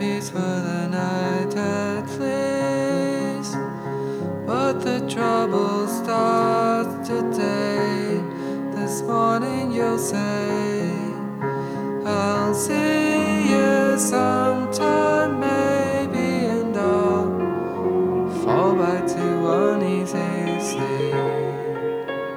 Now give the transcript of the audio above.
peace for the night at least. But the trouble starts today. This morning you'll say